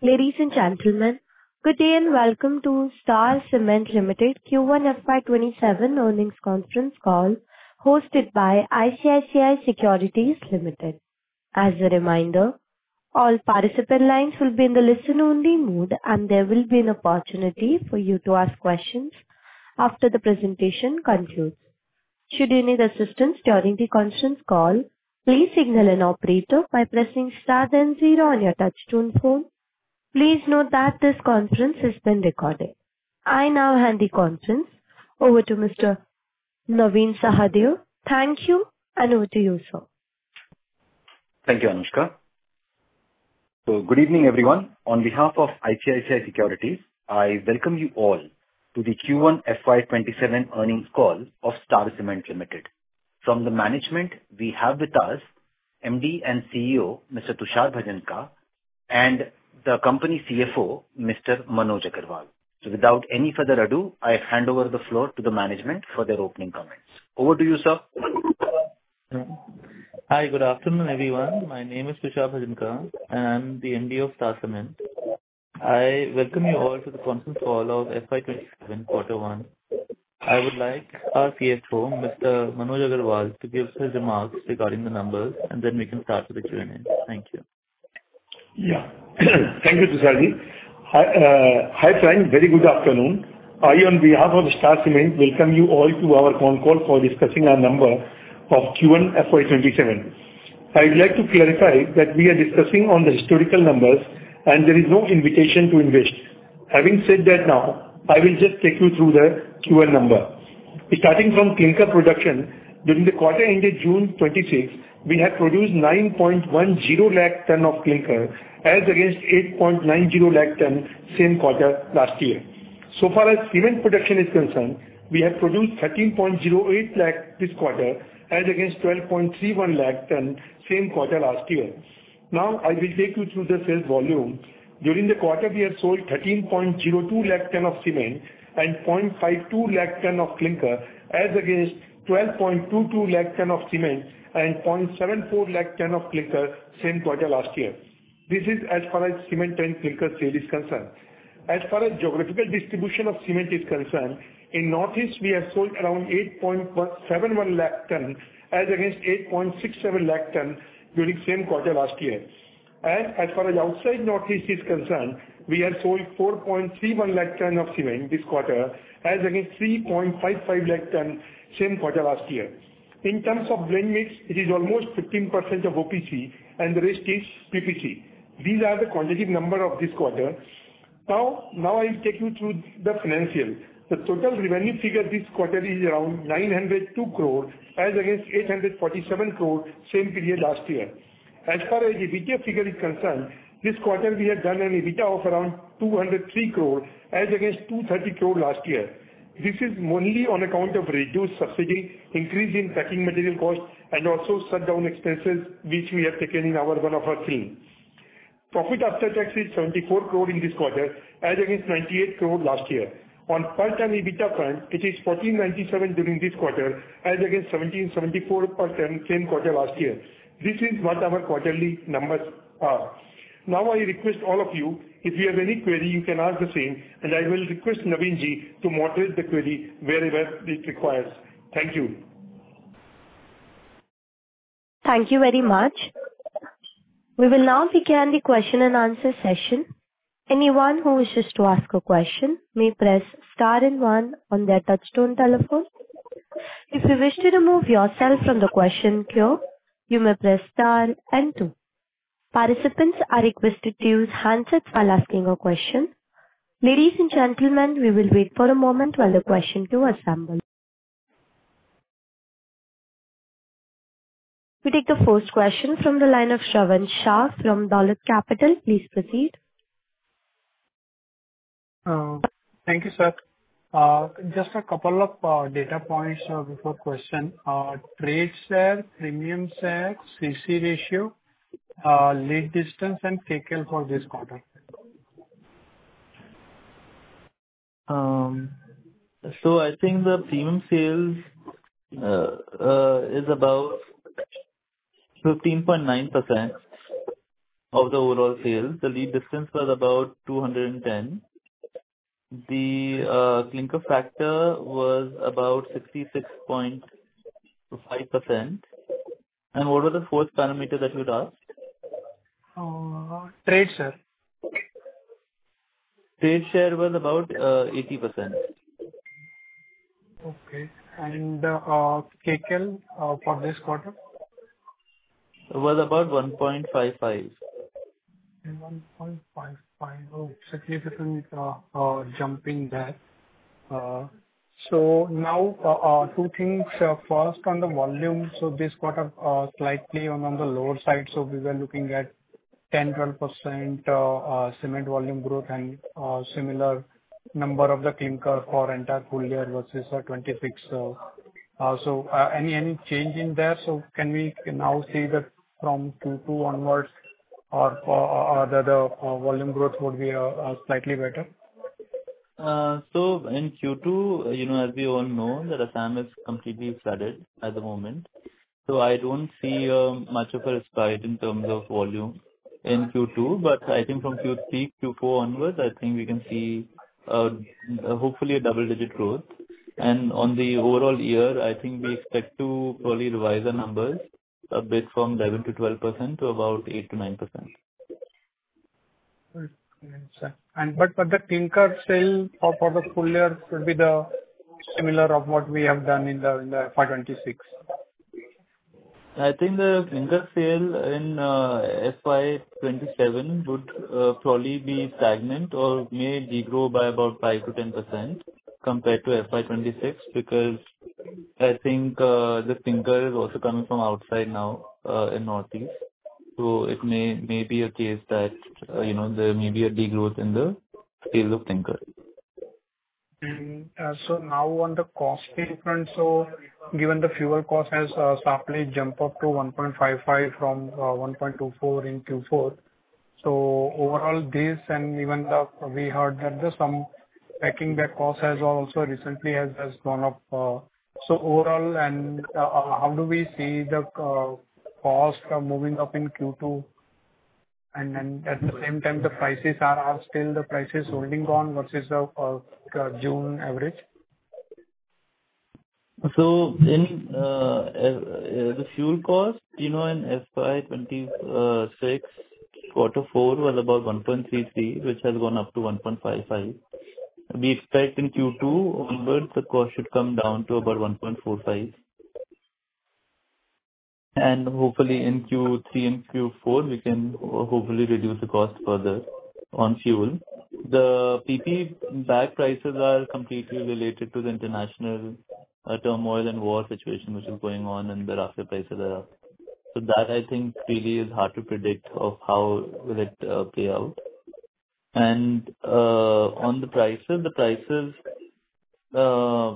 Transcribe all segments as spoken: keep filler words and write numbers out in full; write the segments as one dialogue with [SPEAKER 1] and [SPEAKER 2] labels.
[SPEAKER 1] Ladies and gentlemen, good day and welcome to Star Cement Limited Q one F Y twenty-seven earnings conference call hosted by I C I C I Securities Limited. As a reminder, all participant lines will be in the listen-only mode, and there will be an opportunity for you to ask questions after the presentation concludes. Should you need assistance during the conference call, please signal an operator by pressing star then zero on your touchtone phone. Please note that this conference has been recorded. I now hand the conference over to Mister Naveen Sahadev. Thank you, and over to you, sir.
[SPEAKER 2] Thank you, Anushka. So, good evening, everyone. On behalf of I C I C I Securities, I welcome you all to the Q one F Y twenty-seven earnings call of Star Cement Limited. From the management, we have with us M D and C E O, Mister Tushar Bhajanka, and the company C F O, Mister Manoj Agarwal. So without any further ado, I hand over the floor to the management for their opening comments. Over to you, sir.
[SPEAKER 3] Hi, good afternoon, everyone. My name is Tushar Bhajanka, and I'm the M D of Star Cement. I welcome you all to the conference call of F Y twenty-seven quarter one. I would like our C F O, Mister Manoj Agarwal, to give his remarks regarding the numbers, and then we can start with the Q and A. Thank you.
[SPEAKER 4] Yeah. Thank you, Tusharji. Hi, uh, hi, friend. Very good afternoon. I, on behalf of Star Cement, welcome you all to our con call for discussing our number of Q one F Y twenty-seven. I would like to clarify that we are discussing on the historical numbers and there is no invitation to invest. Having said that now, I will just take you through the Q one number. Starting from clinker production, during the quarter ended June twenty-sixth, we have produced nine point one zero lakh ton of clinker as against eight point nine zero lakh ton same quarter last year. So far as cement production is concerned, we have produced thirteen point zero eight lakh this quarter as against twelve point three one lakh ton same quarter last year. Now I will take you through the sales volume. During the quarter, we have sold thirteen point zero two lakh ton of cement and zero point five two lakh ton of clinker as against twelve point two two lakh ton of cement and zero point seven four lakh ton of clinker same quarter last year. This is as far as cement and clinker sale is concerned. As far as geographical distribution of cement is concerned, in Northeast we have sold around eight point seven one lakh ton as against eight point six seven lakh ton during same quarter last year. And as far as outside Northeast is concerned, we have sold four point three one lakh ton of cement this quarter as against three point five five lakh ton same quarter last year. In terms of blend mix, it is almost fifteen percent of O P C and the rest is P P C. These are the quantitative number of this quarter. Now, now I will take you through the financial. The total revenue figure this quarter is around nine hundred two crore as against eight hundred forty-seven crore same period last year. As far as EBITDA figure is concerned, this quarter we have done an EBITDA of around two hundred three crore as against two hundred thirty crore last year. This is only on account of reduced subsidy, increase in packing material cost, and also shutdown expenses which we have taken in our one of our kiln. Profit after tax is seventy-four crore in this quarter as against ninety-eight crore last year. On per ton EBITDA front, it is fourteen ninety-seven during this quarter as against seventeen seventy-four per ton same quarter last year. This is what our quarterly numbers are. Now I request all of you, if you have any query, you can ask the same, and I will request Naveen ji to moderate the query wherever it requires. Thank you.
[SPEAKER 1] Thank you very much. We will now begin the question and answer session. Anyone who wishes to ask a question may press star and one on their touchtone telephone. If you wish to remove yourself from the question queue, you may press star and two. Participants are requested to use handsets while asking a question. Ladies and gentlemen, we will wait for a moment while the question queue assembles. We take the first question from the line of Shravan Shah from Dolat Capital. Please proceed.
[SPEAKER 5] Uh, Thank you, sir. Uh, Just a couple of uh, data points uh, before question. Uh, Trade share, premium share, C C ratio, uh, lead distance, and K K L for this quarter.
[SPEAKER 3] Um, so I think the premium sales uh, uh, is about fifteen point nine percent of the overall sales. The lead distance was about two hundred ten. The uh, clinker factor was about sixty-six point five percent. And what was the fourth parameter that you asked?
[SPEAKER 5] Uh, Trade, sir.
[SPEAKER 3] Trade share was about uh, eighty percent.
[SPEAKER 5] Okay. And uh, uh, K K L uh, for this quarter?
[SPEAKER 3] Was about one point five five.
[SPEAKER 5] one point five five. Oh, significant uh, uh, jump in there. Uh, So now, uh, uh, two things. Uh, First, on the volume, so this quarter uh, slightly on on the lower side, so we were looking at ten to twelve percent uh, uh, cement volume growth and uh, similar number of the clinker for entire full year versus uh, twenty-six. So, uh, so, uh, any any change in there? So can we now see that from Q two onwards or uh, or the the, uh, volume growth would be uh, uh, slightly better?
[SPEAKER 3] Uh, So in Q two, uh, you know, as we all know, that Assam is completely flooded at the moment. So I don't see um, much of a respite in terms of volume in Q two, but I think from Q three, Q four onwards, I think we can see uh, uh, hopefully a double-digit growth. And on the overall year, I think we expect to probably revise the numbers a bit from eleven to twelve percent to about eight to nine percent.
[SPEAKER 5] Yes, sir. And but but the clinker sale for for the full year should be the similar of what we have done in the in the F Y twenty-six.
[SPEAKER 3] I think the clinker sale in uh, F Y twenty-seven would uh, probably be stagnant or may degrow by about five to ten percent compared to F Y twenty-six, because I think uh, the clinker is also coming from outside now uh, in Northeast. So it may may be a case that uh, you know there may be a degrowth in the sales of clinker.
[SPEAKER 5] And uh, so now on the costing front, so given the fuel cost has uh, sharply jumped up to one point five five from uh, one point two four in Q four. So overall this, and even the, we heard that the some packing bag cost has also recently has has gone up. uh, So overall, and uh, uh, how do we see the uh, cost uh, moving up in Q two? And then at the same time, the prices are are still the prices holding on versus the uh, uh, June average?
[SPEAKER 3] So in uh, uh, uh, the fuel cost, you know, in F Y twenty-six, quarter four was about one point three three, which has gone up to one point five five. We expect in Q two onwards, the cost should come down to about one point four five. And hopefully in Q three and Q four, we can ho- hopefully reduce the cost further on fuel. The P P bag prices are completely related to the international uh, turmoil and war situation which is going on, and the Rafale prices are up. So that, I think, really is hard to predict of how will it uh, play out. And uh, on the prices, the prices, uh,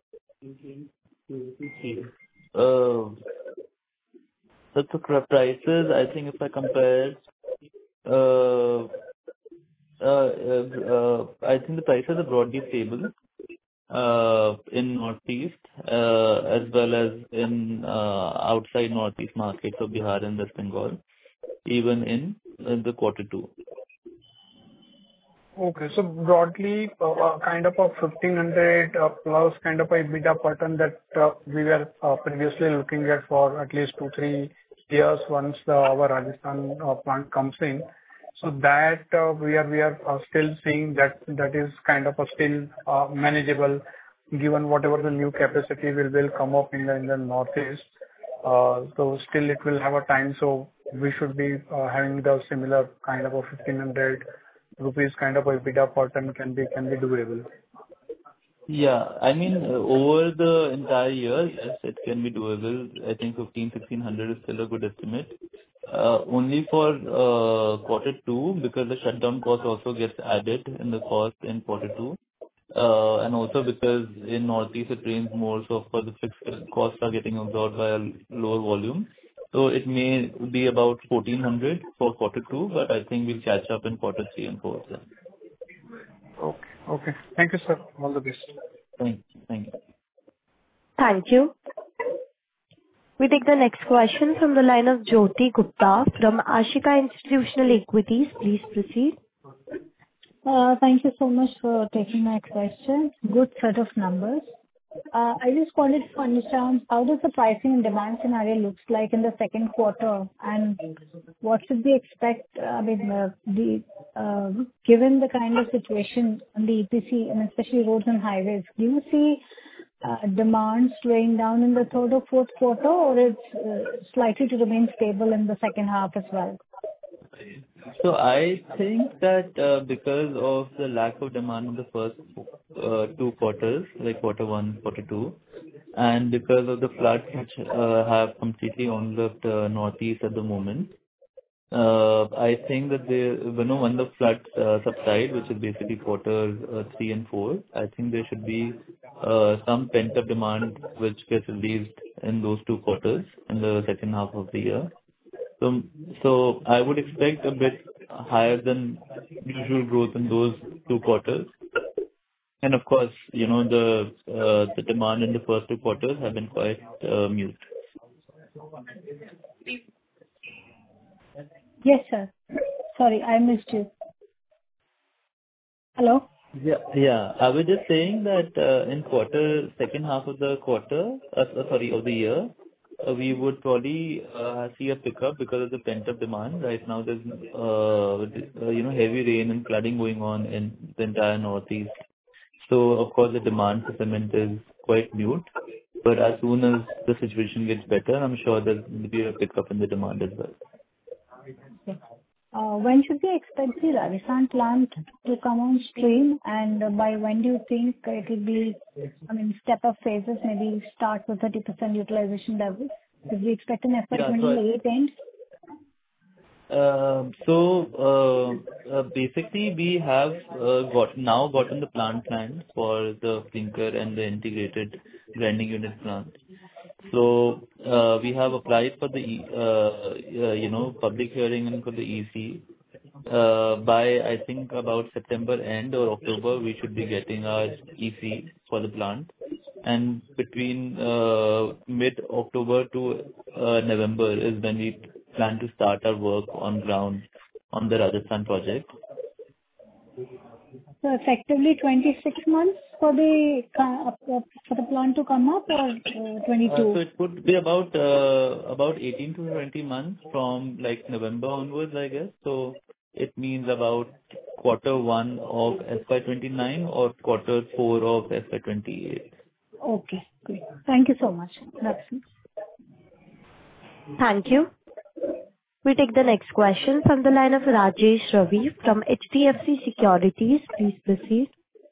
[SPEAKER 3] uh, the the prices, I think if I compare, uh, uh, uh, uh, I think the prices are broadly stable uh, in Northeast, uh, as well as in uh, outside Northeast markets of Bihar and West Bengal, even in in the quarter two.
[SPEAKER 5] Okay. So broadly, uh, uh, kind of a fifteen hundred uh, plus kind of a EBITDA pattern that uh, we were uh, previously looking at for at least two, three years once the- our Rajasthan uh, plant comes in. So that uh, we are we are uh, still seeing that that is kind of a still uh, manageable, given whatever the new capacity will will come up in the in the Northeast. Uh, So still it will have a time, so we should be uh, having the similar kind of a fifteen hundred rupees kind of a EBITDA per ton can be can be doable.
[SPEAKER 3] Yeah. I mean, uh, over the entire year, yes, it can be doable. I think fifteen, sixteen hundred is still a good estimate. Uh, Only for uh, quarter two, because the shutdown cost also gets added in the cost in quarter two. Uh, And also because in Northeast it rains more, so of course the fixed costs are getting absorbed by a lower volume. So it may be about fourteen hundred for quarter two, but I think we'll catch up in quarter three and four. Yeah.
[SPEAKER 5] Okay. Okay. Thank you, sir. All the best.
[SPEAKER 3] Thank you. Thank you.
[SPEAKER 1] Thank you. We take the next question from the line of Jyoti Gupta from Ashika Institutional Equities. Please proceed.
[SPEAKER 6] Uh, Thank you so much for taking my question. Good set of numbers. Uh, I just wanted to understand how does the pricing and demand scenario looks like in the second quarter, and what should we expect, I mean, uh, the uh, given the kind of situation on the E P C and especially roads and highways, do you see uh, demand slowing down in the third or fourth quarter, or it's uh, likely to remain stable in the second half as well?
[SPEAKER 3] So I think that uh, because of the lack of demand in the first uh, two quarters, like quarter one, quarter two, and because of the floods which uh, have completely enveloped uh, northeast at the moment, uh, I think that they, you know, when the floods uh, subside, which is basically quarters uh, three and four, I think there should be uh, some pent-up demand which gets released in those two quarters in the second half of the year. So, so I would expect a bit higher than usual growth in those two quarters. And of course, you know, the uh, the demand in the first two quarters have been quite uh, mute.
[SPEAKER 6] Yes, sir. Sorry, I missed you. Hello?
[SPEAKER 3] Yeah, yeah. I was just saying that uh, in quarter, second half of the quarter, uh, sorry, of the year, uh, we would probably uh, see a pickup because of the pent-up demand. Right now, there's uh, uh, you know, heavy rain and flooding going on in the entire northeast. So, of course, the demand for cement is quite mute. But as soon as the situation gets better, I'm sure there will be a pickup in the demand as well.
[SPEAKER 6] Okay. Uh, When should we expect the Rajasthan plant to come on stream, and uh, by when do you think it will be, I mean, step-up phases, maybe start with thirty percent utilization levels? Did we expect an F Y twenty-eight end?
[SPEAKER 3] Uh, So, uh, uh, basically, we have uh, got now gotten the plant plans for the clinker and the integrated grinding unit plant. So, uh, we have applied for the, E- uh, uh, you know, public hearing and for the E C. Uh, By, I think, about September end or October, we should be getting our E C for the plant. And between uh, mid-October to uh, November is when we plan to start our work on ground on the Rajasthan project.
[SPEAKER 6] So effectively twenty-six months for the uh, uh, for the plant to come up, or uh,
[SPEAKER 3] Uh,
[SPEAKER 6] twenty-two?
[SPEAKER 3] So it would be about uh, about eighteen to twenty months from like November onwards, I guess. So it means about quarter one of F Y twenty-nine or quarter four of F Y twenty-eight.
[SPEAKER 6] Okay, great. Thank you so much. That's it.
[SPEAKER 1] Thank you. We take the next question from the line of Rajesh Ravi from H D F C Securities. Please proceed.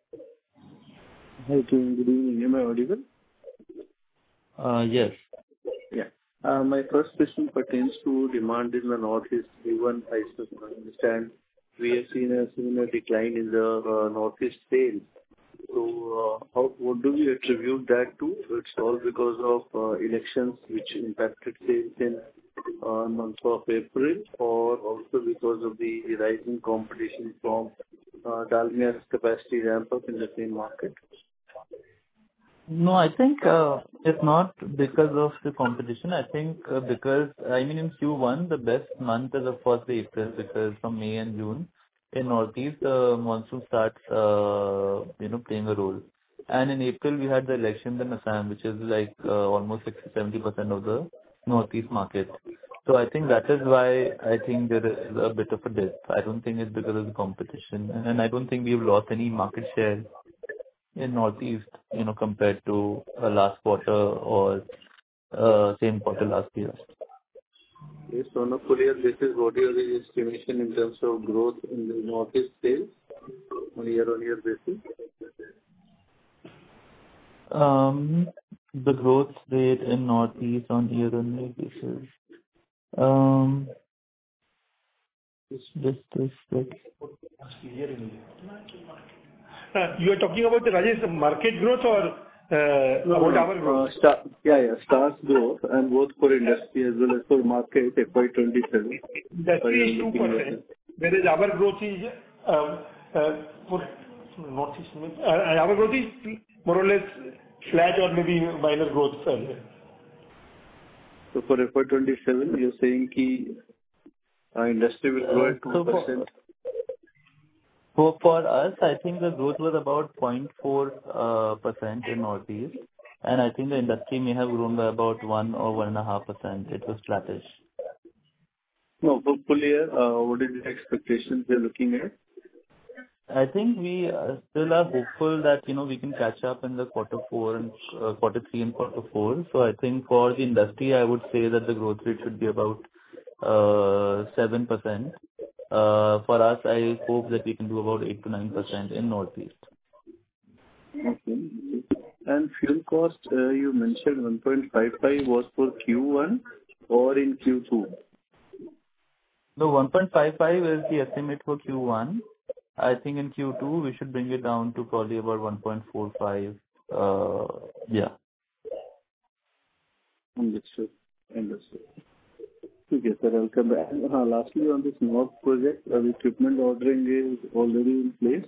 [SPEAKER 7] Hi, team. Good evening. Am I audible?
[SPEAKER 3] Uh, Yes.
[SPEAKER 7] Yeah. Uh, My first question pertains to demand in the Northeast. Given I understand we have seen a similar decline in the uh, Northeast sales. So, uh, how, what do we attribute that to? It's all because of uh, elections which impacted sales in uh, month of April, or also because of the rising competition from uh, Dalmia's capacity ramp up in the same market?
[SPEAKER 3] No, I think uh, it's not because of the competition. I think uh, because, I mean, in Q one, the best month is of course the April, because from May and June in Northeast, the monsoon starts, uh, you know, playing a role. And in April, we had the elections in Assam, which is like uh, almost sixty to seventy percent of the Northeast market. So I think that is why I think there is a bit of a dip. I don't think it's because of the competition. And I don't think we've lost any market share in Northeast, you know, compared to uh, last quarter or uh, same quarter last year.
[SPEAKER 7] Yes, on a full year basis, what is the estimation in terms of growth in the Northeast sales on a year-on-year basis?
[SPEAKER 3] Um, the growth rate in Northeast on year-on-year basis. Um, just this, this.
[SPEAKER 4] Uh, You are talking about the Rajesh market growth or uh,
[SPEAKER 7] No,
[SPEAKER 4] about
[SPEAKER 7] no,
[SPEAKER 4] our growth?
[SPEAKER 7] uh, Star, yeah, yeah, Star's growth and both for industry as well as for market F Y twenty-seven.
[SPEAKER 4] Industry is two percent, whereas our growth is um, uh, for Northeast. uh, Our growth is more or less flat or maybe minor growth. uh,
[SPEAKER 7] So for F Y twenty-seven, you're saying ki uh, industry will grow at
[SPEAKER 3] So
[SPEAKER 7] two percent?
[SPEAKER 3] for, for for us, I think the growth was about zero point four uh, percent in Northeast, and I think the industry may have grown by about one or one and a half percent. It was flattish.
[SPEAKER 7] No, for full year, uh, what is the expectations you're looking at?
[SPEAKER 3] I think we uh, still are hopeful that, you know, we can catch up in the quarter four and uh, quarter three and quarter four. So I think for the industry, I would say that the growth rate should be about uh, seven percent. Uh, For us, I hope that we can do about eight to nine percent in Northeast.
[SPEAKER 7] Okay. And fuel cost, uh, you mentioned one point five five was for Q one or in Q two?
[SPEAKER 3] The one point five five is the estimate for Q one. I think in Q two, we should bring it down to probably about one point four five. Uh, Yeah.
[SPEAKER 7] Understood. Understood. Okay, sir, I'll come back. And, uh, lastly, on this North project, uh, the equipment ordering is already in place,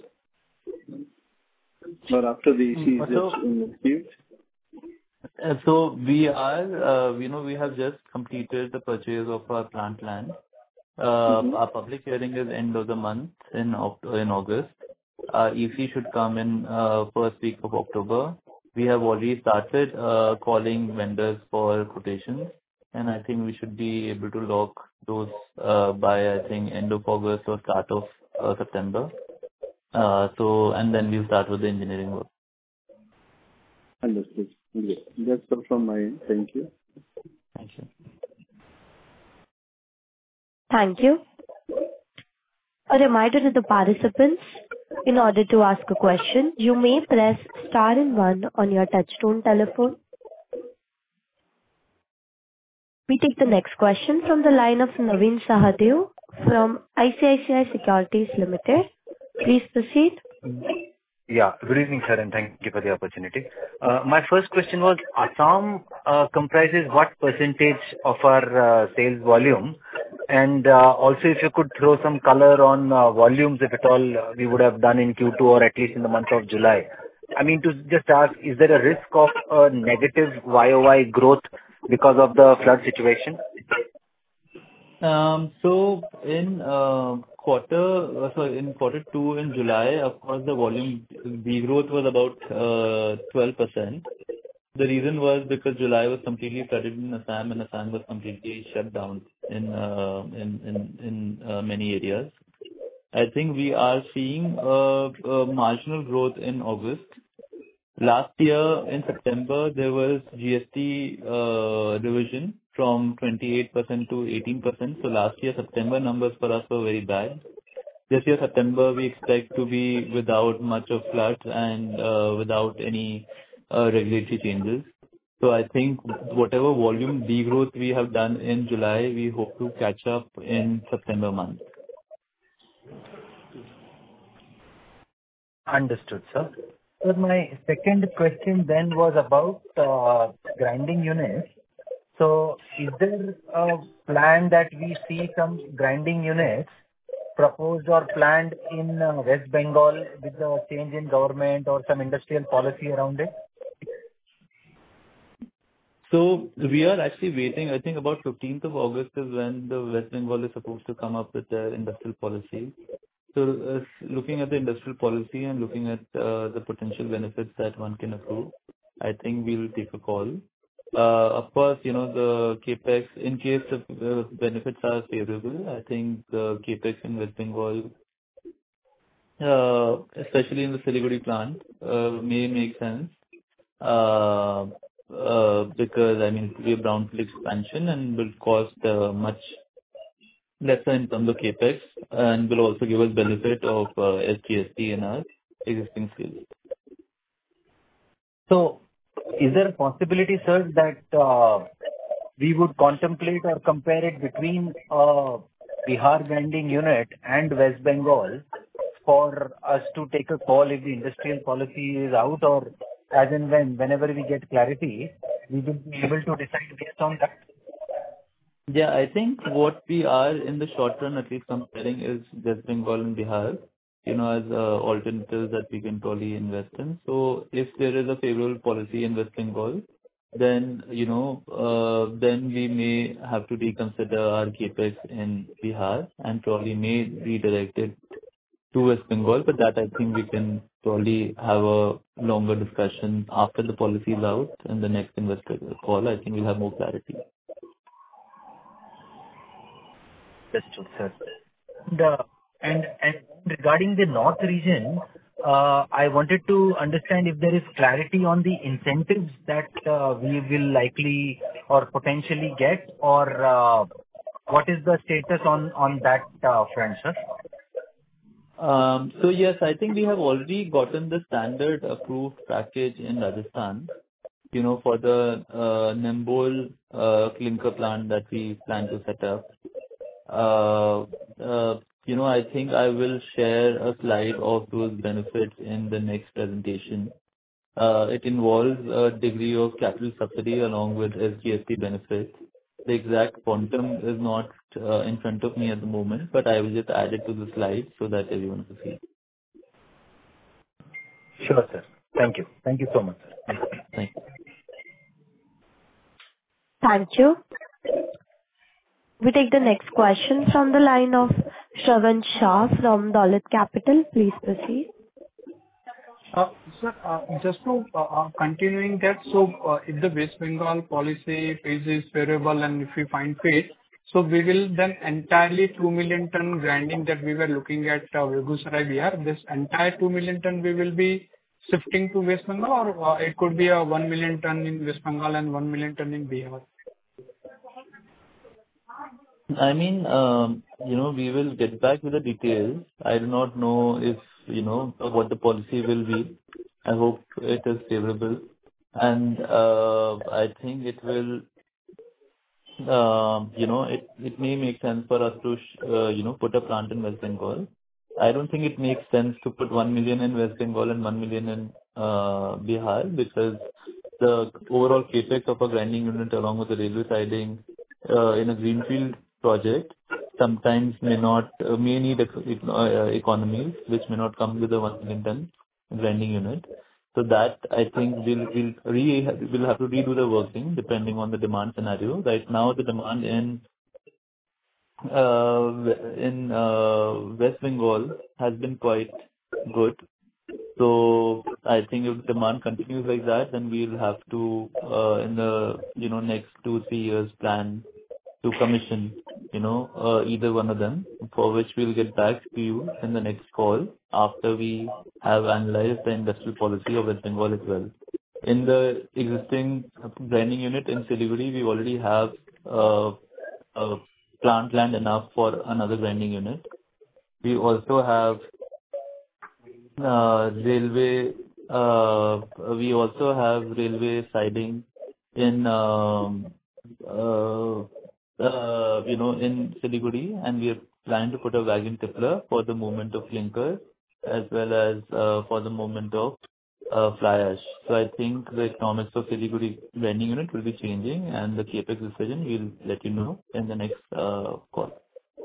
[SPEAKER 7] or after the E C is
[SPEAKER 3] So,
[SPEAKER 7] just uh, received?
[SPEAKER 3] uh, so we are, uh, you know, we have just completed the purchase of our plant land. Uh,
[SPEAKER 7] Mm-hmm.
[SPEAKER 3] Our public hearing is end of the month in Oct- in August. Our E C should come in uh, first week of October. We have already started uh, calling vendors for quotations, and I think we should be able to lock those uh, by, I think, end of August or start of uh, September. Uh, So, and then we'll start with the engineering work.
[SPEAKER 7] Understood. Okay. That's all from my end. Thank you.
[SPEAKER 3] Thank you.
[SPEAKER 1] Thank you. A reminder to the participants, in order to ask a question, you may press star and one on your touchtone telephone. We take the next question from the line of Naveen Sahadev from I C I C I Securities Limited. Please proceed.
[SPEAKER 2] Yeah. Good evening, sir, and thank you for the opportunity. Uh, My first question was, Assam uh, comprises what percentage of our uh, sales volume? And uh, also, if you could throw some color on uh, volumes, if at all, uh, we would have done in Q two or at least in the month of July. I mean, to just ask, is there a risk of a negative Y O Y growth because of the flood situation?
[SPEAKER 3] Um, So in uh, quarter, uh, sorry, in quarter two in July, of course, the volume degrowth was about uh, twelve percent. The reason was because July was completely flooded in Assam, and Assam was completely shut down in uh, in in in uh, many areas. I think we are seeing uh, a marginal growth in August. Last year in September, there was G S T uh, revision from twenty-eight percent to eighteen percent. So last year, September numbers for us were very bad. This year, September, we expect to be without much of floods and uh, without any uh, regulatory changes. So I think whatever volume degrowth we have done in July, we hope to catch up in September month.
[SPEAKER 2] Understood, sir. So my second question then was about uh, grinding units. So is there a plan that we see some grinding units proposed or planned in uh, West Bengal with the change in government or some industrial policy around it?
[SPEAKER 3] So we are actually waiting. I think about fifteenth of August is when the West Bengal is supposed to come up with their industrial policy. So uh, looking at the industrial policy and looking at uh, the potential benefits that one can accrue, I think we'll take a call. Uh, Of course, you know, the CapEx, in case the uh, benefits are favorable, I think the CapEx in West Bengal, uh, especially in the Siliguri plant, uh, may make sense. Uh, uh, Because, I mean, it will be a brownfield expansion and will cost uh, much lesser in terms of CapEx and will also give us benefit of uh, S G S T in our existing skills.
[SPEAKER 2] So is there a possibility, sir, that uh, we would contemplate or compare it between uh, Bihar grinding unit and West Bengal for us to take a call if the industrial policy is out, or as and when, whenever we get clarity, we will be able to decide based on that?
[SPEAKER 3] Yeah, I think what we are in the short run, at least comparing, is West Bengal and Bihar, you know, as uh, alternatives that we can probably invest in. So if there is a favorable policy in West Bengal, then, you know, uh, then we may have to reconsider our CapEx in Bihar and probably may redirect it to West Bengal. But that I think we can probably have a longer discussion after the policy is out and the next investor call. I think we'll have more clarity.
[SPEAKER 8] That's true, sir. And, uh, and, and regarding the north region, uh, I wanted to understand if there is clarity on the incentives that uh, we will likely or potentially get, or uh, what is the status on, on that uh, front, sir?
[SPEAKER 3] Um, so yes, I think we have already gotten the standard approved package in Rajasthan, you know, for the uh, Nimbol uh, clinker plant that we plan to set up. Uh, uh, you know, I think I will share a slide of those benefits in the next presentation. Uh, it involves a degree of capital subsidy along with S G S T benefits. The exact quantum is not uh, in front of me at the moment, but I will just add it to the slide so that everyone can see.
[SPEAKER 8] Sure, sir. Thank you. Thank you so much, sir.
[SPEAKER 3] Thank you.
[SPEAKER 1] Thank you. We take the next question from the line of Shravan Shah from Dolat Capital. Please proceed.
[SPEAKER 5] Uh, Sir, uh, just to uh, uh, continuing that, so uh, if the West Bengal policy is favorable and if we find fit, so we will then entirely two million ton grinding that we were looking at uh, Begusarai, Bihar, this entire two million ton we will be shifting to West Bengal, or uh, it could be a one million ton in West Bengal and one million ton in Bihar?
[SPEAKER 3] I mean, um, you know, we will get back with the details. I do not know if, you know, what the policy will be. I hope it is favorable. And uh, I think it will, um, you know, it, it may make sense for us to, sh- uh, you know, put a plant in West Bengal. I don't think it makes sense to put one million in West Bengal and one million in uh, Bihar, because the overall capex of a grinding unit along with the railway siding uh, in a greenfield project sometimes may not uh, may need ec- uh, economies which may not come with a one million ton grinding unit. So that I think we'll we'll re we'll have to redo the working depending on the demand scenario. Right now the demand in uh, in uh, West Bengal has been quite good. So I think if demand continues like that, then we'll have to uh, in the you know next two three years plan to commission, you know, uh, either one of them, for which we'll get back to you in the next call after we have analyzed the industrial policy of West Bengal as well. In the existing grinding unit in Siliguri, we already have uh, uh, plant land enough for another grinding unit. We also have uh, railway, uh, we also have railway siding in um, uh, uh, you know, in Siliguri, and we are planning to put a wagon tippler for the movement of clinker as well as uh, for the movement of uh, fly ash. So I think the economics of Siliguri grinding unit will be changing, and the capex decision we'll let you know in the next uh, call.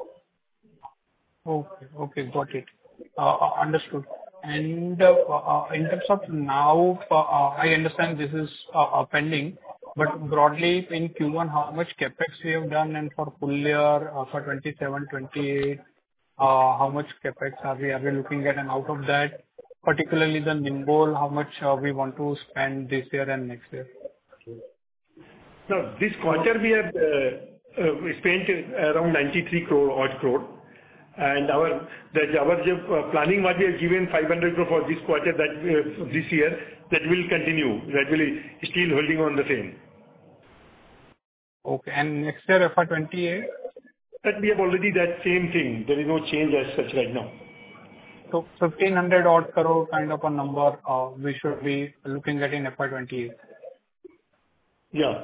[SPEAKER 5] Okay. Okay, got it. Uh, uh, Understood. And uh, uh, in terms of now, uh, uh, I understand this is uh, uh, pending, but broadly in Q one, how much CapEx we have done, and for full year, uh, for twenty-seven twenty-eight, uh, how much CapEx are we are we looking at? And out of that, particularly the Nimbol, how much uh, we want to spend this year and next year?
[SPEAKER 4] Now, this quarter we have uh, uh, we spent around ninety-three crore odd crore. And our the our uh, planning what we have given five hundred crore for this quarter, that uh, this year, that will continue. That will still holding on the same.
[SPEAKER 5] Okay. And next year, F Y twenty-eight?
[SPEAKER 4] That we have already that same thing. There is no change as such right now.
[SPEAKER 5] So fifteen hundred odd crore kind of a number, uh, we should be looking at in F Y twenty-eight.
[SPEAKER 4] Yeah.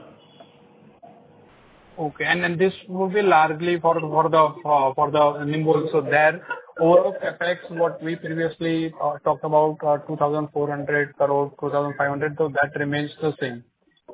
[SPEAKER 5] Okay. And then this will be largely for for the uh, for the Nimbol. So there, overall CapEx, what we previously uh, talked about, uh, two thousand four hundred crore, two thousand five hundred, so that remains the same.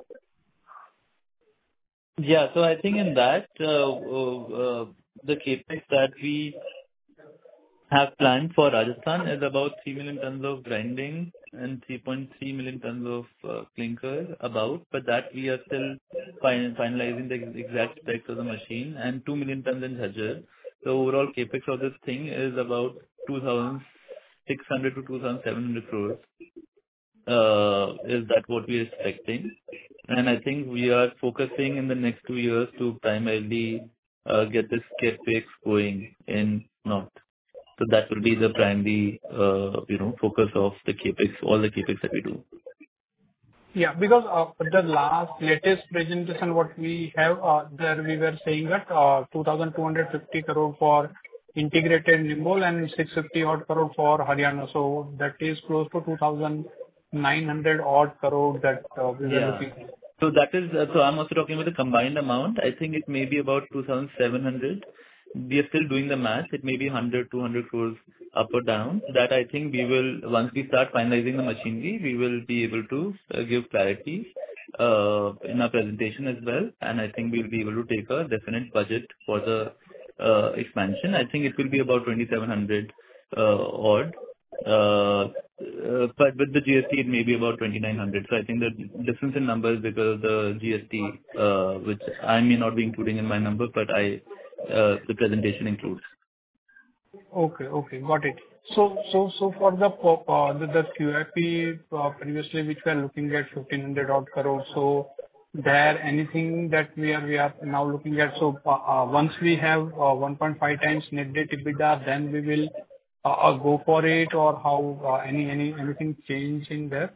[SPEAKER 3] Yeah. So I think in that, uh, uh, uh, the capex that we have planned for Rajasthan is about three million tons of grinding and three point three million tons of uh, clinker about, but that we are still fin- finalizing the ex- exact specs of the machine, and two million tons in Jhajjar. The overall capex of this thing is about two thousand six hundred to two thousand seven hundred crores. Uh, is that what we are expecting? And I think we are focusing in the next two years to primarily uh, get this capex going in North. So that will be the primary, uh, you know, focus of the capex, all the capex that we do.
[SPEAKER 5] Yeah, because uh, the last latest presentation what we have, uh, there we were saying that uh, two thousand two hundred fifty crore for integrated Nimbol and six hundred fifty odd crore for Haryana. So that is close to two thousand nine hundred odd crore that uh, we were
[SPEAKER 3] Yeah.
[SPEAKER 5] looking at.
[SPEAKER 3] So that is, uh, so I'm also talking about the combined amount. I think it may be about two thousand seven hundred. We are still doing the math. It may be one hundred, two hundred crores up or down. That I think we will, once we start finalizing the machinery, we will be able to uh, give clarity uh, in our presentation as well. And I think we'll be able to take a definite budget for the uh, expansion. I think it will be about twenty-seven hundred uh, odd. Uh, uh, But with the G S T, it may be about twenty-nine hundred. So I think the difference in numbers because of the G S T, uh, which I may not be including in my number, but I uh, the presentation includes.
[SPEAKER 5] Okay. Okay. Got it. So so so for the po- uh, the the Q I P uh, previously, which we are looking at fifteen hundred odd crore, so there anything that we are we are now looking at? So uh, uh, once we have uh, one point five times net debt EBITDA, then we will uh, uh, go for it, or how uh, any any anything change in there?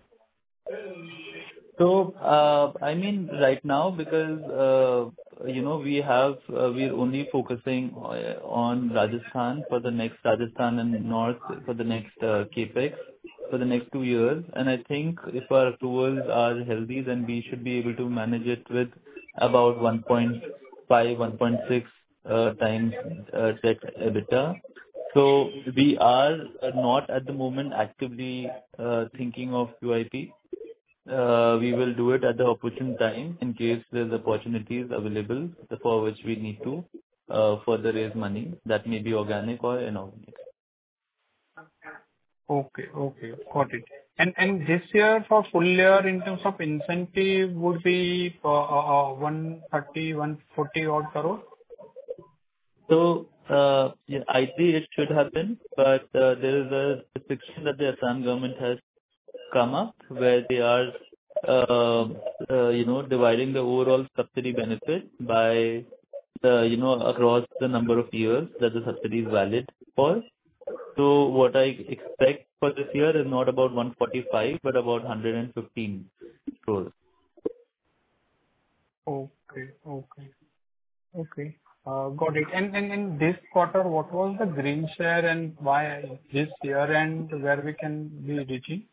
[SPEAKER 3] So, uh, I mean, right now, because, uh, you know, we have, uh, we're only focusing uh, on Rajasthan for the next Rajasthan and North for the next uh, capex for the next two years. And I think if our accruals are healthy, then we should be able to manage it with about one point five, one point six uh, times uh, debt EBITDA. So we are uh, not at the moment actively uh, thinking of Q I P. Uh, we will do it at the opportune time in case there's opportunities available for which we need to uh, further raise money. That may be organic or inorganic.
[SPEAKER 5] Okay. Okay. Got it. And and this year for full year in terms of incentive would be uh, uh, uh, one thirty, one forty odd crore?
[SPEAKER 3] So, uh, yeah, ideally it should happen, but uh, there is a restriction that the Assam government has come up where they are, uh, uh, you know, dividing the overall subsidy benefit by the, you know, across the number of years that the subsidy is valid for. So what I expect for this year is not about one forty-five, but about one hundred fifteen crores.
[SPEAKER 5] Okay. Okay. Okay. Uh, Got it. And and in this quarter, what was the green share and why this year and where we can be reaching?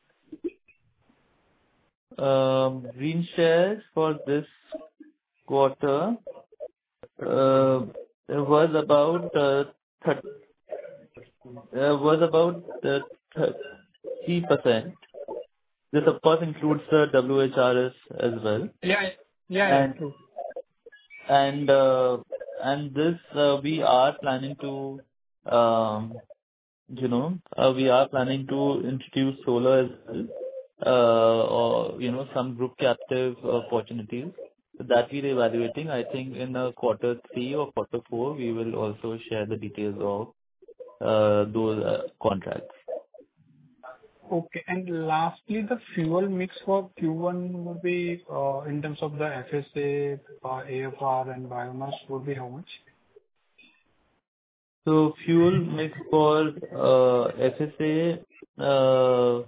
[SPEAKER 3] Um, Green shares for this quarter uh, was about uh, thir- uh, was about uh, thirty percent. This, of course, includes the W H R S as well.
[SPEAKER 5] Yeah. Yeah. Yeah.
[SPEAKER 3] And
[SPEAKER 5] True.
[SPEAKER 3] and uh, and this, uh, we are planning to, um, you know, uh, we are planning to introduce solar as well, uh, or, you know, some group captive opportunities. So that we're evaluating. I think in uh, quarter three or quarter four, we will also share the details of uh, those uh, contracts.
[SPEAKER 5] Okay. And lastly, the fuel mix for Q one would be uh, in terms of the F S A, uh, A F R, and biomass would be how much?
[SPEAKER 3] So fuel mix for uh, F S A uh,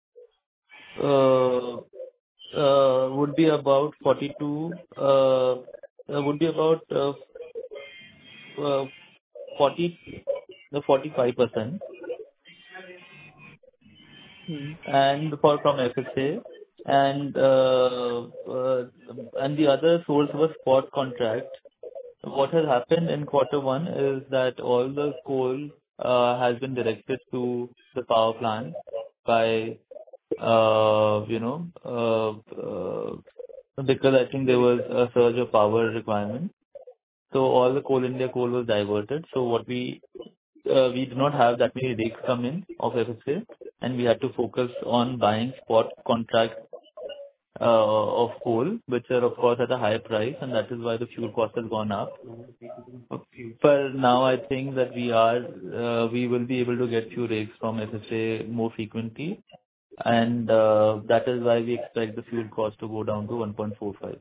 [SPEAKER 3] uh, uh, would be about forty-two, uh, uh, would be about uh, uh, forty, the forty-five percent,
[SPEAKER 5] Hmm.
[SPEAKER 3] and for from F S A, and uh, uh, and the other source was spot contract. What has happened in quarter one is that all the coal uh, has been directed to the power plant by, uh, you know, uh, uh, because I think there was a surge of power requirement. So all the Coal India coal was diverted. So what we uh, we did not have that many rigs come in of F S A, and we had to focus on buying spot contracts uh, of coal, which are of course at a higher price, and that is why the fuel cost has gone up. But now I think that we are uh, we will be able to get few rigs from F S A more frequently, and uh, that is why we expect the fuel cost to go down to one point four five.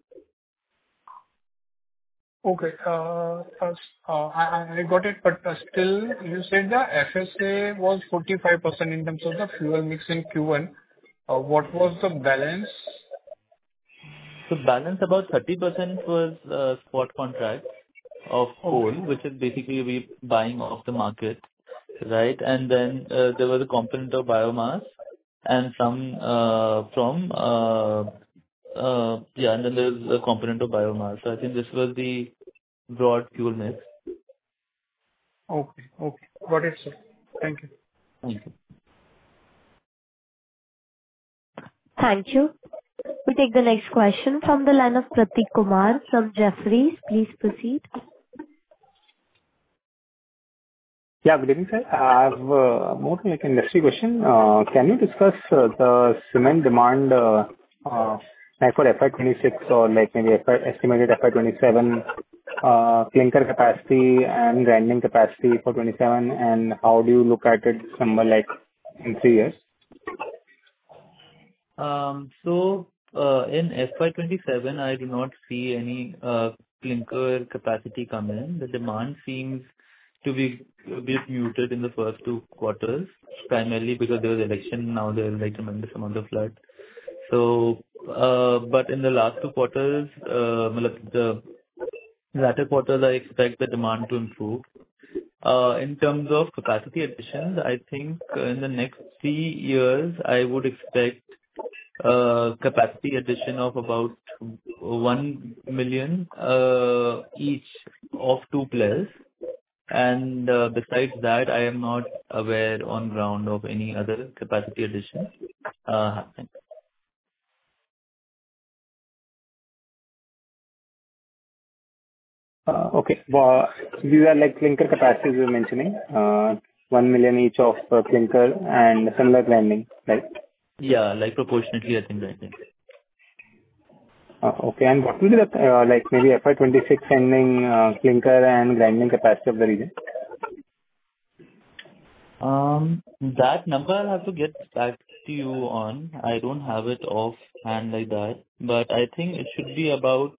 [SPEAKER 5] Okay. Uh, uh, uh, I I got it, but uh, still, you said the F S A was forty-five percent in terms of the fuel mix in Q one. Uh, What was the balance?
[SPEAKER 3] So balance about thirty percent was uh, spot contracts of coal,
[SPEAKER 5] Okay.
[SPEAKER 3] which is basically we buying off the market, right? And then uh, there was a component of biomass and some uh, from uh, uh, yeah, and then there's a component of biomass. So I think this was the broad fuel mix.
[SPEAKER 5] Okay. Okay. Got it, sir. Thank you.
[SPEAKER 3] Thank you.
[SPEAKER 1] Thank you. We take the next question from the line of Prateek Kumar from Jefferies. Please proceed.
[SPEAKER 9] Yeah, good evening, sir. I have uh, more like an industry question. Uh, Can you discuss uh, the cement demand uh, uh, like for F Y twenty-six or like maybe F Y estimated F Y twenty-seven uh, clinker capacity and grinding capacity for twenty-seven, and how do you look at it number like in three years?
[SPEAKER 3] Um, so uh, in F Y twenty-seven, I do not see any uh, clinker capacity come in. The demand seems to be a bit muted in the first two quarters, primarily because there was election. Now there is like tremendous amount of flood. So, uh, but in the last two quarters, uh, matlab the latter quarters, I expect the demand to improve. Uh, in terms of capacity additions, I think uh, in the next three years, I would expect uh, capacity addition of about one million uh, each of two players. And uh, besides that, I am not aware on ground of any other capacity addition uh, happening.
[SPEAKER 9] Uh, Okay. Well, these are like clinker capacities you're mentioning, uh, one million each of uh, clinker and similar grinding, right?
[SPEAKER 3] Yeah, like proportionately, I think, I think.
[SPEAKER 9] Uh, Okay. And what will be the, uh, like maybe F Y twenty-six ending, uh, clinker and grinding capacity of the region?
[SPEAKER 3] Um, that number I'll have to get back to you on. I don't have it off hand like that, but I think it should be about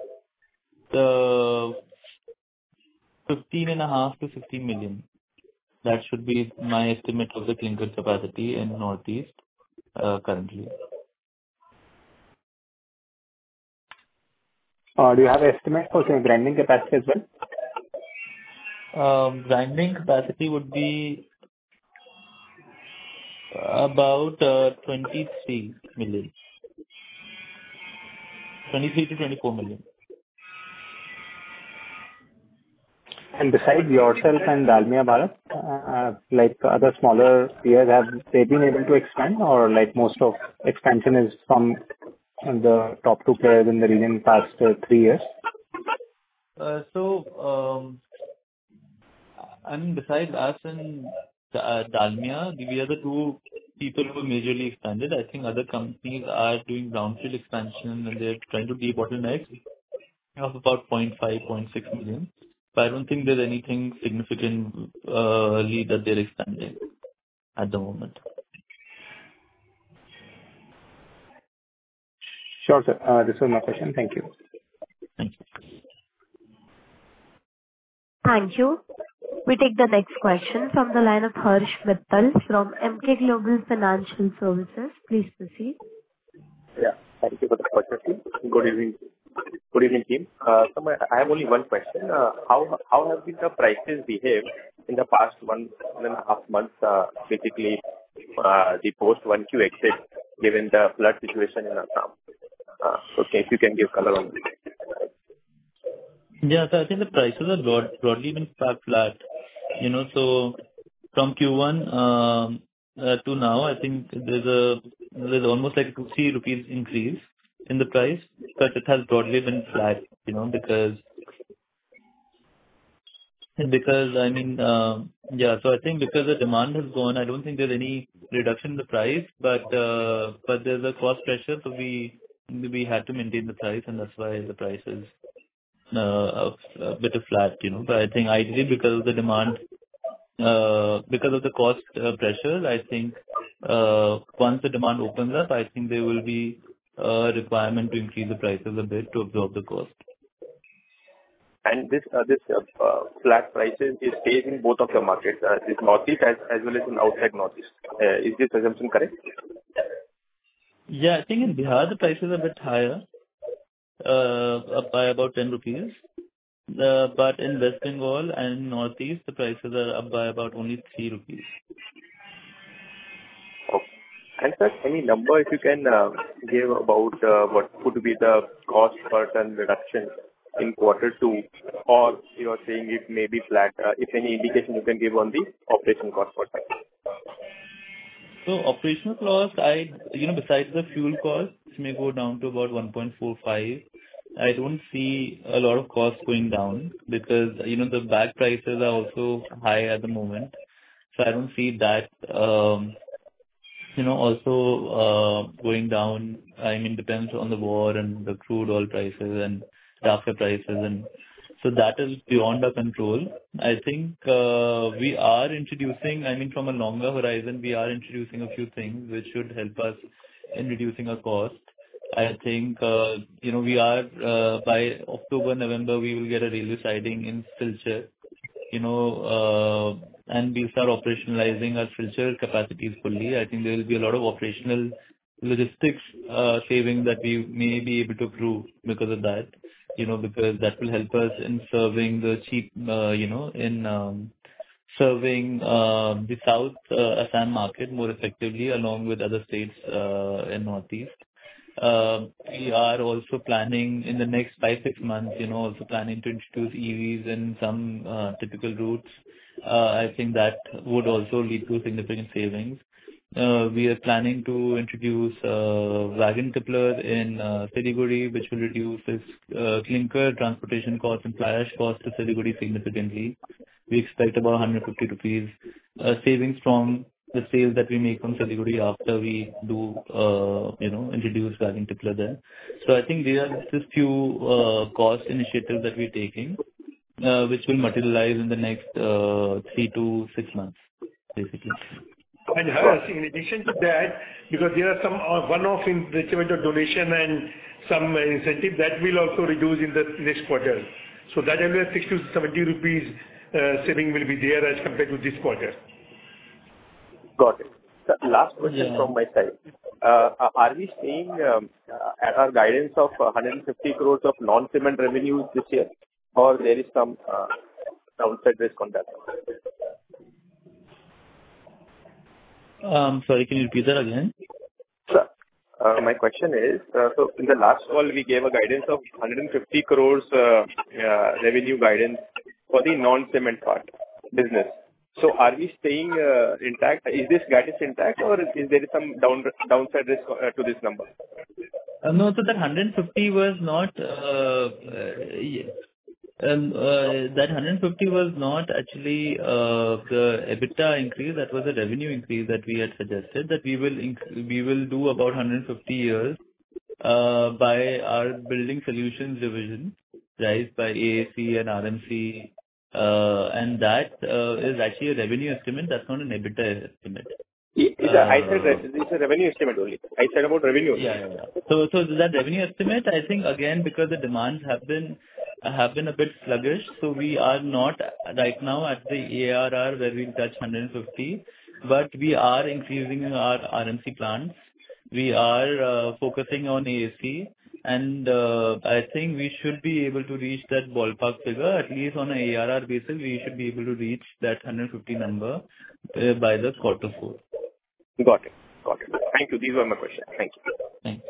[SPEAKER 3] the fifteen and a half to sixteen million. That should be my estimate of the clinker capacity in Northeast uh, currently.
[SPEAKER 9] Uh, Do you have an estimate for the grinding capacity as well?
[SPEAKER 3] Um, grinding capacity would be about uh, twenty-three million. twenty-three to twenty-four million.
[SPEAKER 9] And besides yourself and Dalmia Bharat, uh, like other smaller peers, have they been able to expand, or like most of expansion is from the top two players in the region past uh, three years?
[SPEAKER 3] Uh, so, um, I mean, besides us and uh, Dalmia, we are the two people who majorly expanded. I think other companies are doing brownfield expansion and they're trying to debottleneck of about zero point five, zero point six million. But I don't think there's anything significantly uh, that they're expanding at the moment.
[SPEAKER 9] Sure, sir. Uh, This was my question. Thank you.
[SPEAKER 3] Thank you.
[SPEAKER 1] Thank you. We take the next question from the line of Harsh Mittal from Emkay Global Financial Services. Please proceed.
[SPEAKER 10] Yeah. Thank you for the opportunity. Good evening. Good evening, team. Uh, so my, I have only one question. Uh, how how have been the prices behaved in the past one, one and a half months, uh, basically uh, the post one Q exit, given the flood situation in Assam? Uh, so if you can give color on this.
[SPEAKER 3] Yeah, so I think the prices are broad, broadly been flat. You know, so from Q one um, uh, to now, I think there's a there's almost like a two three rupees increase in the price, but it has broadly been flat. You know, because Because, I mean, um, yeah, so I think because the demand has gone, I don't think there's any reduction in the price, but uh, but there's a cost pressure, so we we had to maintain the price, and that's why the price is uh, a a bit of flat, you know. But I think ideally because of the demand, uh, because of the cost uh, pressure, I think uh, once the demand opens up, I think there will be a requirement to increase the prices a bit to absorb the cost.
[SPEAKER 10] And this uh, this uh, uh, flat prices is stays in both of the markets, uh, this Northeast as as well as in outside Northeast. Uh, Is this assumption correct?
[SPEAKER 3] Yeah, I think in Bihar the prices are a bit higher, uh, up by about ten rupees. Uh, but in West Bengal and Northeast, the prices are up by about only three rupees.
[SPEAKER 10] Okay. And sir, any number if you can uh, give about uh, what could be the cost per ton reduction in quarter two, or you are saying it may be flat, uh, if any indication you can give on the operation cost per ton?
[SPEAKER 3] So operational cost, I, you know, besides the fuel cost, which may go down to about one point four five, I don't see a lot of costs going down because, you know, the bag prices are also high at the moment. So I don't see that, um, you know, also uh, going down. I mean, depends on the war and the crude oil prices and naphtha prices, and so that is beyond our control. I think uh, we are introducing, I mean, from a longer horizon, we are introducing a few things which should help us in reducing our cost. I think, uh, you know, we are, uh, by October, November, we will get a railway siding in Silchar, you know, uh, and we start operationalizing our Silchar capacities fully. I think there will be a lot of operational logistics uh, savings that we may be able to accrue because of that, you know, because that will help us in serving the cheap, uh, you know, in um, serving uh, the South uh, Assam market more effectively along with other states uh, in Northeast. Uh, we are also planning in the next five, six months, you know, also planning to introduce E Vs in some uh, typical routes. Uh, I think that would also lead to significant savings. Uh, we are planning to introduce uh, wagon tipplers in uh, Siliguri, which will reduce its uh, clinker transportation cost and fly ash cost to Siliguri significantly. We expect about one hundred fifty rupees uh, savings from the sales that we make from Siliguri after we do, uh, you know, introduce wagon tippler there. So I think there are just few uh, cost initiatives that we're taking, uh, which will materialize in the next uh, three to six months, basically.
[SPEAKER 4] And Harsh, in addition to that, because there are some uh, one-off in respect of donation and some uh, incentive that will also reduce in the next quarter. So that another sixty to seventy rupees uh, saving will be there as compared to this quarter.
[SPEAKER 10] Got it. So last question
[SPEAKER 3] Yeah.
[SPEAKER 10] from my side. Uh, Are we staying um, uh, at our guidance of one hundred fifty crores of non-cement revenues this year, or there is some uh, downside risk on that?
[SPEAKER 3] Um, sorry, can you repeat that again?
[SPEAKER 10] Sir, uh, my question is, uh, so in the last call, we gave a guidance of one hundred fifty crores uh, uh, revenue guidance for the non-cement part business. So are we staying uh, intact? Is this guidance intact, or is there some down downside risk uh, to this number?
[SPEAKER 3] Uh, no, so that one hundred fifty was not, uh, uh, yeah. Um, uh, that one hundred fifty was not actually uh, the EBITDA increase. That was a revenue increase that we had suggested, that we will inc- we will do about one hundred fifty years uh, by our building solutions division, right, by A A C and R M C. Uh, and that uh, is actually a revenue estimate. That's not an EBITDA estimate.
[SPEAKER 10] Is a- I said that it's a revenue estimate only. I said about revenue only.
[SPEAKER 3] Yeah, yeah, yeah. So, so that revenue estimate, I think, again, because the demands have been have been a bit sluggish, so we are not right now at the A R R where we'll touch one hundred fifty, but we are increasing our R M C plants. We are uh, focusing on A A C, and uh, I think we should be able to reach that ballpark figure, at least on an A R R basis. We should be able to reach that one hundred fifty number uh, by the quarter four.
[SPEAKER 10] Got it. Got it. Thank you. These were my questions. Thank you.
[SPEAKER 3] Thanks.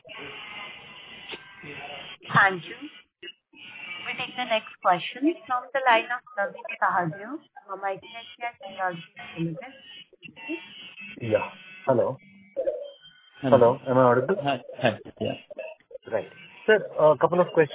[SPEAKER 1] Thank you. We take the next question from the line of Navin Sahadeo from I C I C I Securities Limited.
[SPEAKER 11] Yeah. Hello.
[SPEAKER 3] Hello.
[SPEAKER 11] Hello. Am I audible?
[SPEAKER 3] Hi. Hi. Yeah.
[SPEAKER 11] Right. Sir, a couple of questions.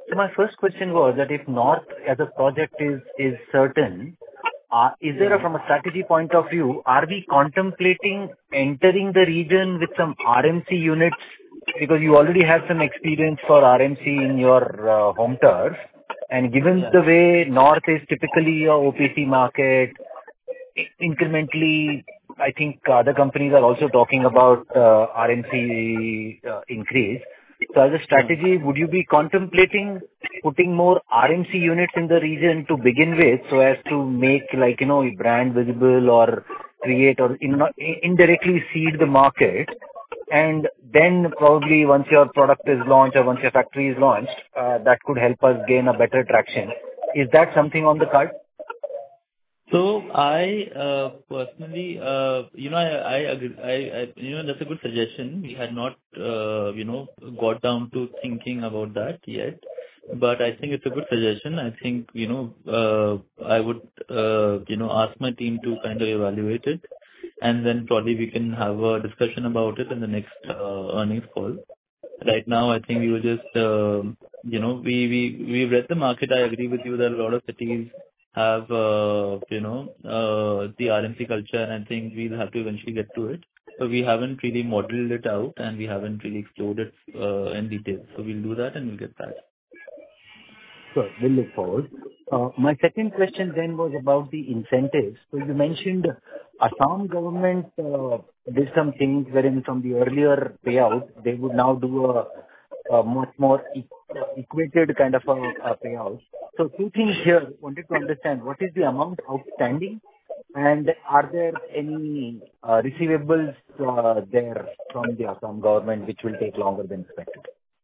[SPEAKER 11] So my first question was that if North as a project is is certain, uh, is there a, from a strategy point of view, are we contemplating entering the region with some R M C units? Because you already have some experience for R M C in your uh, home turf, and given
[SPEAKER 3] Yeah.
[SPEAKER 11] the way North is typically a O P C market, i- incrementally, I think other companies are also talking about uh, R M C uh, increase. So as a strategy, would you be contemplating putting more R M C units in the region to begin with, so as to make, like, you know, brand visible or create or in, indirectly seed the market? And then probably once your product is launched or once your factory is launched, uh, that could help us gain a better traction. Is that something on the card?
[SPEAKER 3] So I uh, personally, uh, you know, I, I agree. I, I, you know, that's a good suggestion. We had not, uh, you know, got down to thinking about that yet, but I think it's a good suggestion. I think, you know, uh, I would, uh, you know, ask my team to kind of evaluate it, and then probably we can have a discussion about it in the next uh, earnings call. Right now, I think we will just, uh, you know, we we we read the market. I agree with you that a lot of cities have, uh, you know, uh, the R M C culture, and I think we'll have to eventually get to it. But we haven't really modeled it out, and we haven't really explored it uh, in detail. So we'll do that, and we'll get back.
[SPEAKER 11] Sure, we'll look forward. Uh, My second question then was about the incentives. So you mentioned Assam government uh, did some change wherein from the earlier payout, they would now do a a much more e- equated kind of a a payout. So two things here. Wanted to understand, what is the amount outstanding, and are there any uh, receivables uh, there from the Assam government which will take longer than expected?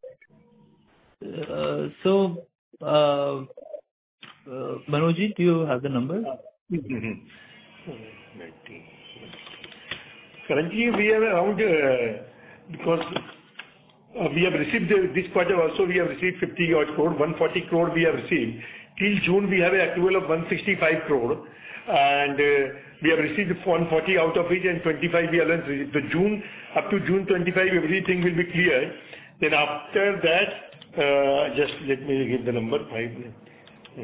[SPEAKER 3] Uh, so, uh, uh, Manojji, do you have the number?
[SPEAKER 4] Mhm. Currently, we are around, uh, because uh, we have received uh, this quarter also, we have received fifty odd crore, one forty crore we have received. Till June, we have an accrual of one sixty-five crore, and uh, we have received one forty out of it, and twenty-five we have not received. So June, up to June twenty-five, everything will be clear. Then after that, uh, just let me give the number, five. Yeah.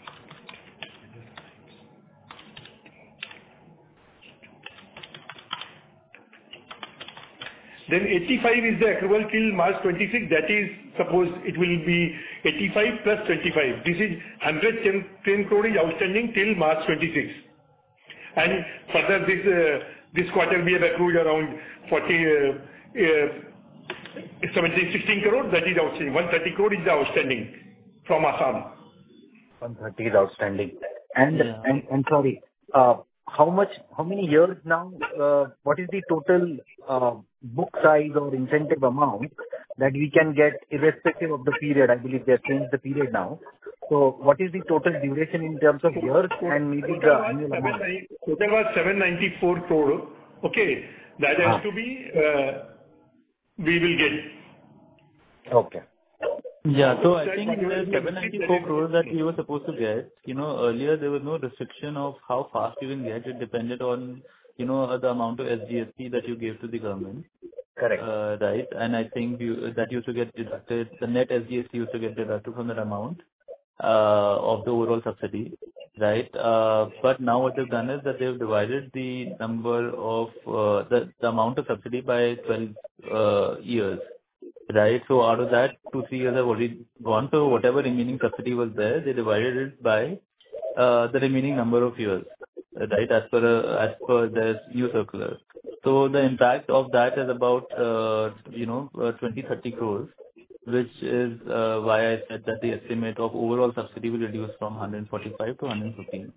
[SPEAKER 4] Then eighty-five is the accrual till March twenty-sixth. That is, suppose it will be eighty-five plus twenty-five. This is one hundred ten crore is outstanding till March twenty-sixth. And further, this uh, this quarter we have accrued around forty, uh, uh, seventeen, sixteen crore. That is outstanding. one hundred thirty crore is the outstanding from Assam.
[SPEAKER 11] one thirty is outstanding. And
[SPEAKER 3] Yeah.
[SPEAKER 11] and and sorry, uh, how much, how many years now, uh, what is the total uh, book size or incentive amount that we can get irrespective of the period? I believe they have changed the period now. So what is the total duration in terms of years and maybe the
[SPEAKER 4] Total was
[SPEAKER 11] annual amount?
[SPEAKER 4] seven- total was seven ninety-four crore. Okay. That has
[SPEAKER 11] Ah.
[SPEAKER 4] to be, uh, we will get.
[SPEAKER 11] Okay.
[SPEAKER 3] Yeah. So I
[SPEAKER 4] That
[SPEAKER 3] think
[SPEAKER 4] whatever
[SPEAKER 3] the
[SPEAKER 4] we have
[SPEAKER 3] seven
[SPEAKER 4] received,
[SPEAKER 3] ninety-four
[SPEAKER 4] that is-
[SPEAKER 3] crores that we were supposed to get, you know, earlier there was no restriction of how fast you can get. It depended on, you know, the amount of S G S T that you gave to the government.
[SPEAKER 11] Correct.
[SPEAKER 3] Uh, right. And I think you, that used to get deducted, the net S G S T used to get deducted from that amount uh, of the overall subsidy. Right. Uh, but now what they've done is that they've divided the number of, uh, the, the amount of subsidy by twelve uh, years. Right. So out of that, two, three years have already gone. So whatever remaining subsidy was there, they divided it by uh, the remaining number of years, right, as per uh, as per their new circular. So the impact of that is about, uh, you know, uh, twenty, thirty crores, which is uh, why I said that the estimate of overall subsidy will reduce from one hundred forty-five to one hundred fifteen.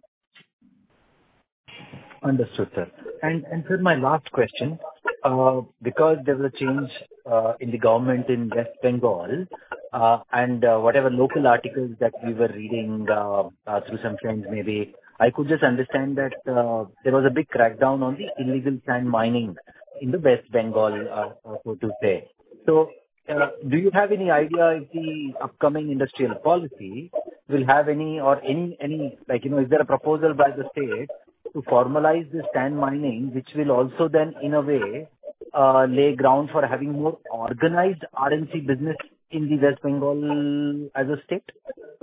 [SPEAKER 11] Understood, sir. And and sir, my last question, uh, because there was a change uh, in the government in West Bengal, uh, and uh, whatever local articles that we were reading uh, uh, through some friends maybe, I could just understand that uh, there was a big crackdown on the illegal sand mining in the West Bengal, uh, uh, so to say. So, uh, do you have any idea if the upcoming industrial policy will have any or any, any like, you know, is there a proposal by the state to formalize the sand mining, which will also then, in a way, uh, lay ground for having more organized R M C business in the West Bengal as a state?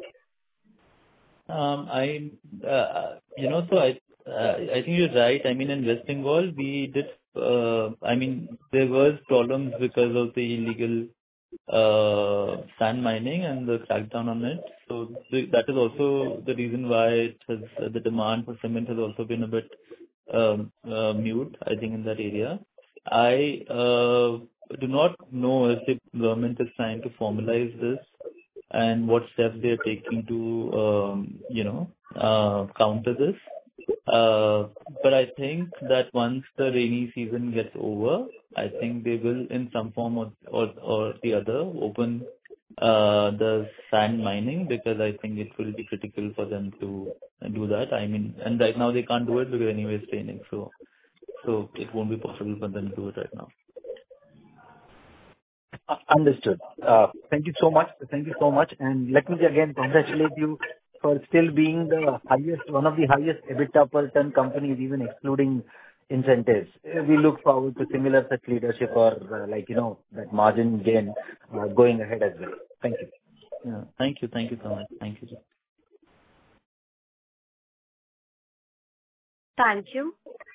[SPEAKER 3] Um, I, uh, you know, so I, uh, I think you're right. I mean, in West Bengal, we did, uh, I mean, there was problems because of the illegal uh, sand mining and the crackdown on it. So the, that is also the reason why it has, uh, the demand for cement has also been a bit um, uh, mute, I think, in that area. I uh, do not know if the government is trying to formalize this and what steps they are taking to, um, you know, uh, counter this. Uh, But I think that once the rainy season gets over, I think they will, in some form or or or the other, open uh, the sand mining, because I think it will be critical for them to do that. I mean, and right now they can't do it because anyway it's raining, so so it won't be possible for them to do it right now.
[SPEAKER 11] Uh, Understood. Uh, Thank you so much. Thank you so much. And let me again congratulate you for still being the highest, one of the highest EBITDA per ton companies, even excluding incentives. Uh, We look forward to similar such leadership or, uh, like, you know, that margin gain, uh, going ahead as well. Thank you.
[SPEAKER 3] Yeah. Thank you. Thank you so much. Thank you.
[SPEAKER 1] Thank you.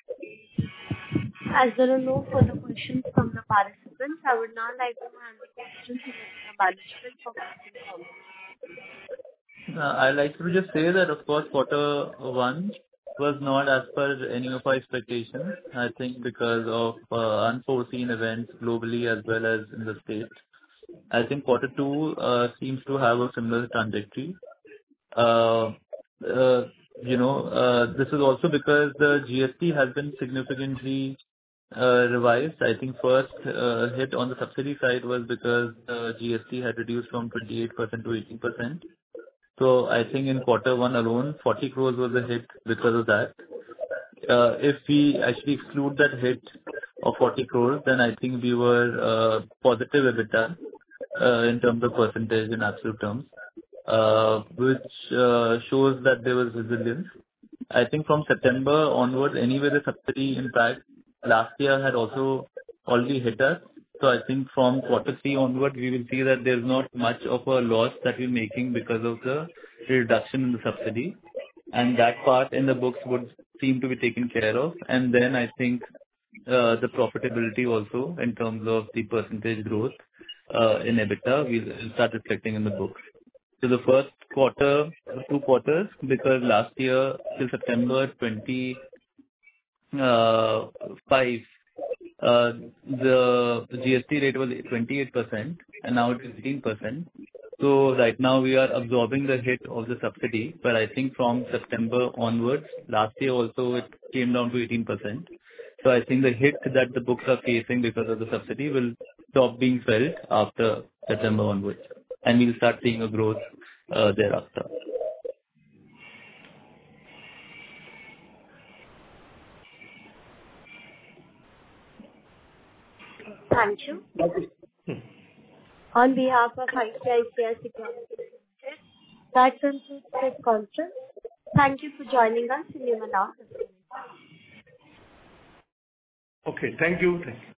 [SPEAKER 1] As there are no further questions from the participants, I would now like to hand the question to the management for closing comments.
[SPEAKER 3] Uh, I like to just say that, of course, quarter one was not as per any of our expectations, I think because of uh, unforeseen events globally as well as in the state. I think quarter two uh, seems to have a similar trajectory. Uh, uh, You know, uh, this is also because the G S T has been significantly uh, revised. I think first uh, hit on the subsidy side was because the G S T had reduced from twenty-eight percent to eighteen percent. So I think in quarter one alone, forty crores was a hit because of that. Uh, If we actually exclude that hit of forty crores, then I think we were uh, positive EBITDA uh, in terms of percentage in absolute terms, uh, which uh, shows that there was resilience. I think from September onwards, anyway, the subsidy impact last year had also already hit us. So I think from quarter three onward, we will see that there's not much of a loss that we're making because of the reduction in the subsidy. And that part in the books would seem to be taken care of. And then I think uh, the profitability also in terms of the percentage growth uh, in EBITDA will start reflecting in the books. So the first quarter, two quarters, because last year till September twenty-five, uh, the G S T rate was twenty-eight percent and now it is eighteen percent. So right now we are absorbing the hit of the subsidy, but I think from September onwards, last year also it came down to eighteen percent. So I think the hit that the books are facing because of the subsidy will stop being felt after September onwards, and we'll start seeing a growth uh, thereafter.
[SPEAKER 1] Thank you. On behalf of I C I C I Securities Limited, that concludes this conference. Thank you for joining us, and you may now disconnect.
[SPEAKER 4] Okay. Thank you.